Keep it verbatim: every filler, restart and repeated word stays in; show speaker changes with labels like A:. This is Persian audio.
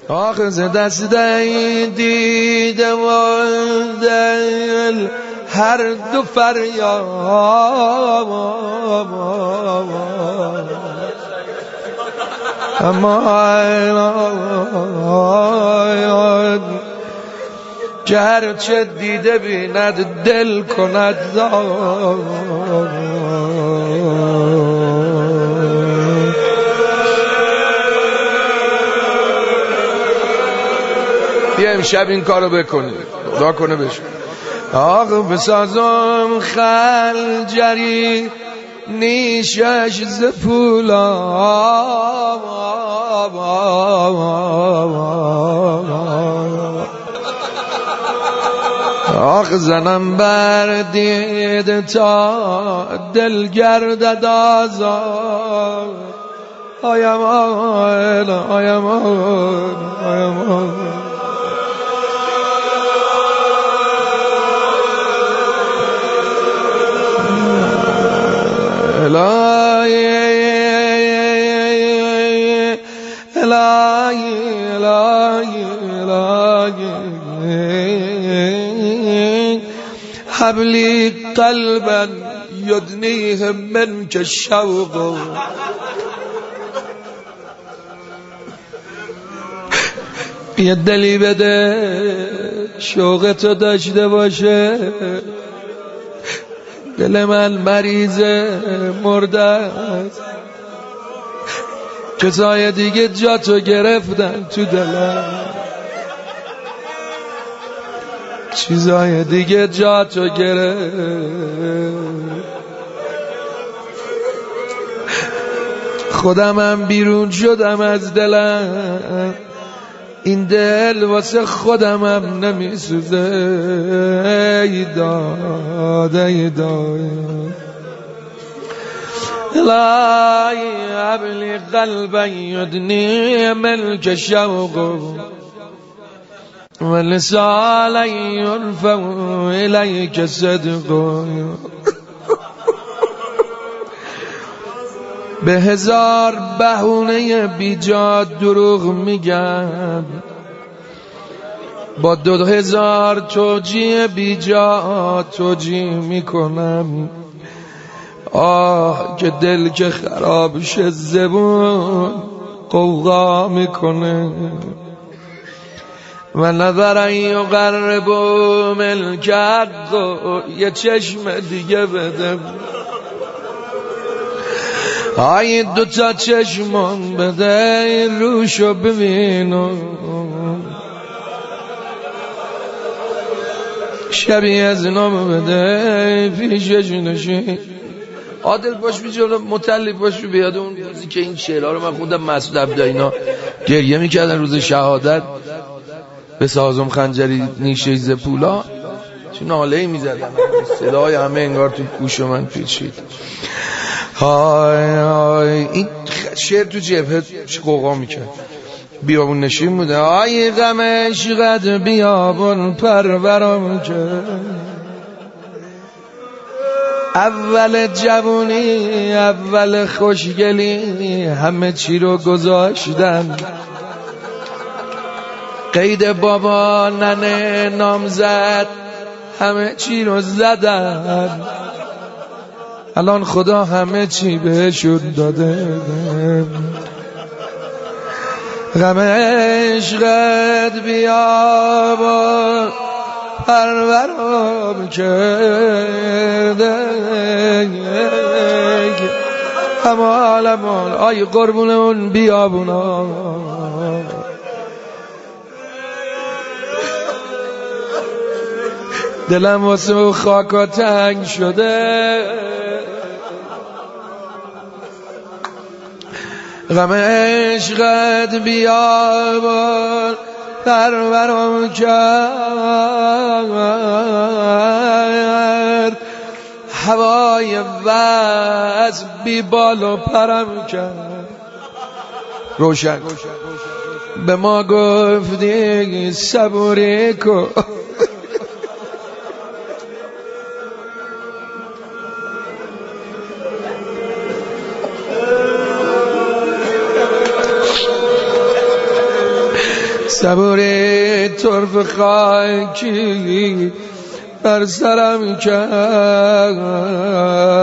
A: آخه ز دست دیده و دل هر دو فریاد اما گرچه دیده بیند دل کند داد. بیا امشب این کارو بکنی دعا کنه بشه. آقا بسازم خنجری نیشش ز پولاد آخ زنم بر دیده تا دل گردد آزاد. آیم آل آیم آل آیم آل الهی الهی الهی الهی هب لی قلبا یدنیه منک الشوق. یه دلی بده شوق تو داشته باشه. دل من مریضه مرده است، کسای دیگه جا تو گرفتن تو دلم، چیزای دیگه جا تو گرفت. خودمم بیرون شدم از دلم، این دل واسه خودمم نمیسوزه. ای داد ای داد الهی هب لی قلبا یدنی ملک شوق و لسانا یرفع الیک صدق. به هزار بهونه بیجا دروغ میگم، با دو هزار توجیه بیجا توجیه میکنم. آه که دل که خراب شه زبون قوقا میکنه. و نظر یقرب ملکت یه چشم دیگه بده. آی دو تا چشمان بده روشو ببینم، شبیه از نام بده پیشش نشین. عادل باش بیجا متعلق باش بیاد اون روزی که این شعرها رو من خوندم مسعود عبدالله گریه میکردن روز شهادت. به سازم خنجری نیشه ز پولا چه ناله‌ای میزدن، صدای همه انگار تو گوش من پیچید. های های این شعر تو جبهه چه قوقا میکرد. بیابون نشین بوده. آی غم عشقت بیابون پرورم کرد. اول جوونی اول خوشگلی همه چی رو گذاشتن. قید بابا ننه نامزد همه چی رو زدن. الان خدا همه چی بهشون داده. غم عشقت بیابان پرورم کرده. همال همال آی قربون اون بیابونا. دلم واسه خاکا تنگ شده. غم عشقت بیابان پرورم کرد. هوای وز بی بال و پرم کرد. روشن به ما گفتی صبوری کن. صبوری طرف خاکی بر سرم کرد